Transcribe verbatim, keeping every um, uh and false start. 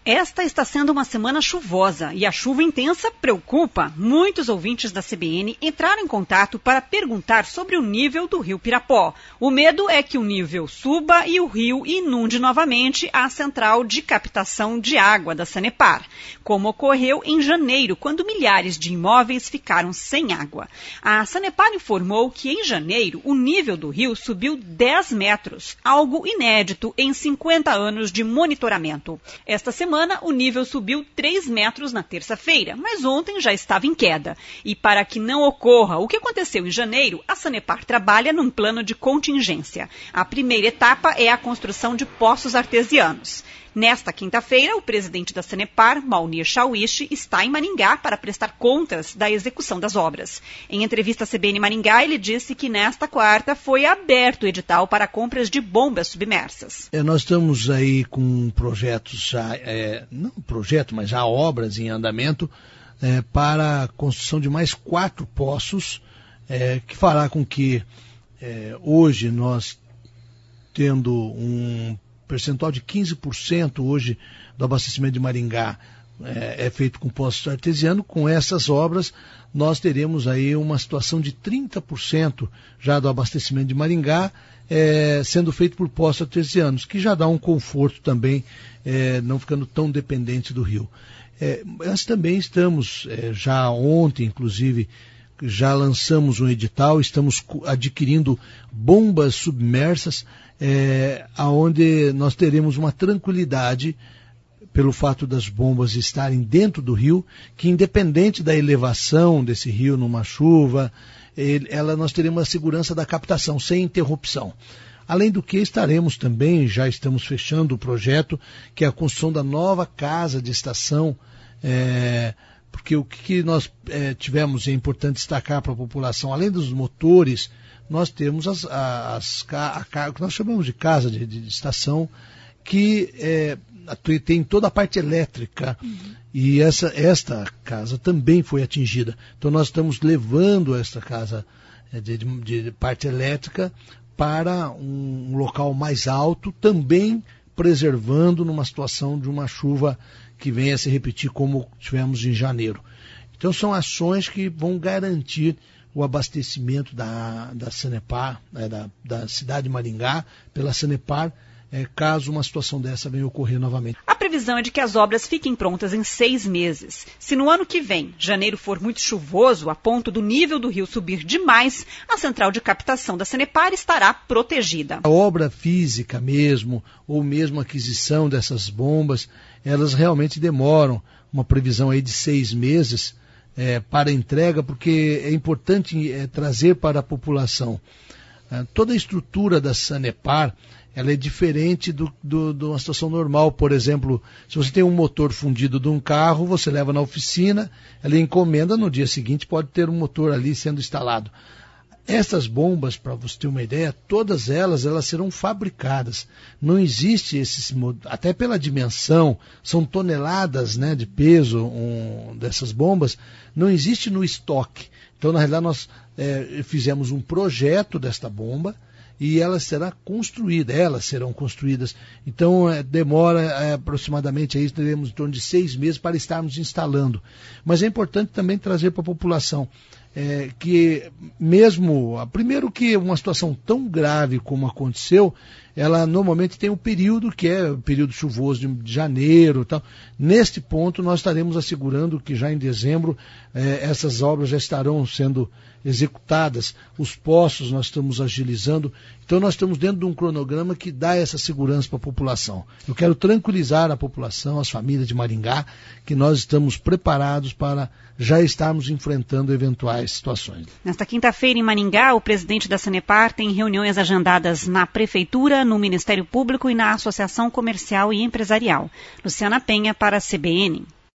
Esta está sendo uma semana chuvosa e a chuva intensa preocupa. Muitos ouvintes da C B N entraram em contato para perguntar sobre o nível do rio Pirapó. O medo é que o nível suba e o rio inunde novamente a central de captação de água da Sanepar, como ocorreu em janeiro, quando milhares de imóveis ficaram sem água. A Sanepar informou que em janeiro o nível do rio subiu dez metros, algo inédito em cinquenta anos de monitoramento. Esta semana, o nível subiu três metros na terça-feira, mas ontem já estava em queda. E para que não ocorra o que aconteceu em janeiro, a Sanepar trabalha num plano de contingência. A primeira etapa é a construção de poços artesianos. Nesta quinta-feira, o presidente da Sanepar, Maunir Shawishi, está em Maringá para prestar contas da execução das obras. Em entrevista à C B N Maringá, ele disse que nesta quarta foi aberto o edital para compras de bombas submersas. É, nós estamos aí com projetos, já, é, não projeto, mas já obras em andamento é, para a construção de mais quatro poços, é, que fará com que é, hoje nós, tendo um percentual de quinze por cento hoje do abastecimento de Maringá é, é feito com poços artesianos. Com essas obras nós teremos aí uma situação de trinta por cento já do abastecimento de Maringá é, sendo feito por poços artesianos, que já dá um conforto também, é, não ficando tão dependente do rio. É, nós também estamos, é, já ontem inclusive, já lançamos um edital, estamos adquirindo bombas submersas, é, onde nós teremos uma tranquilidade pelo fato das bombas estarem dentro do rio, que independente da elevação desse rio numa chuva, ele, ela, nós teremos a segurança da captação, sem interrupção. Além do que estaremos também, já estamos fechando o projeto, que é a construção da nova casa de estação, é, porque o que nós é, tivemos, é importante destacar para a população, além dos motores, nós temos as, as, a, a, o que nós chamamos de casa de, de estação, que é, tem toda a parte elétrica, uhum. E essa, esta casa também foi atingida. Então nós estamos levando esta casa de, de, de parte elétrica para um, um local mais alto, também preservando numa situação de uma chuva que venha a se repetir como tivemos em janeiro. Então são ações que vão garantir o abastecimento da, da Sanepar, né, da, da cidade de Maringá, pela Sanepar, é, caso uma situação dessa venha ocorrer novamente. A previsão é de que as obras fiquem prontas em seis meses. Se no ano que vem, janeiro for muito chuvoso, a ponto do nível do rio subir demais, a central de captação da Sanepar estará protegida. A obra física mesmo, ou mesmo a aquisição dessas bombas, elas realmente demoram uma previsão aí de seis meses, É, para entrega, porque é importante é, trazer para a população. É, toda a estrutura da Sanepar, ela é diferente do, do, de uma situação normal. Por exemplo, se você tem um motor fundido de um carro, você leva na oficina, ela encomenda, no dia seguinte pode ter um motor ali sendo instalado. Essas bombas, para você ter uma ideia, todas elas, elas serão fabricadas. Não existe esses, até pela dimensão, são toneladas, né, de peso um, dessas bombas, não existe no estoque. Então, na realidade, nós é, fizemos um projeto desta bomba e ela será construída, elas serão construídas. Então, é, demora é, aproximadamente, aí teremos em torno de seis meses para estarmos instalando. Mas é importante também trazer para a população É, que mesmo, primeiro que uma situação tão grave como aconteceu, ela normalmente tem um período que é o período chuvoso de, de janeiro e tal. Neste ponto nós estaremos assegurando que já em dezembro eh, essas obras já estarão sendo executadas, os poços nós estamos agilizando, então nós estamos dentro de um cronograma que dá essa segurança para a população. Eu quero tranquilizar a população, as famílias de Maringá, que nós estamos preparados para já estarmos enfrentando eventuais situações. Nesta quinta-feira em Maringá, o presidente da Sanepar tem reuniões agendadas na Prefeitura, no Ministério Público e na Associação Comercial e Empresarial. Luciana Penha para a C B N.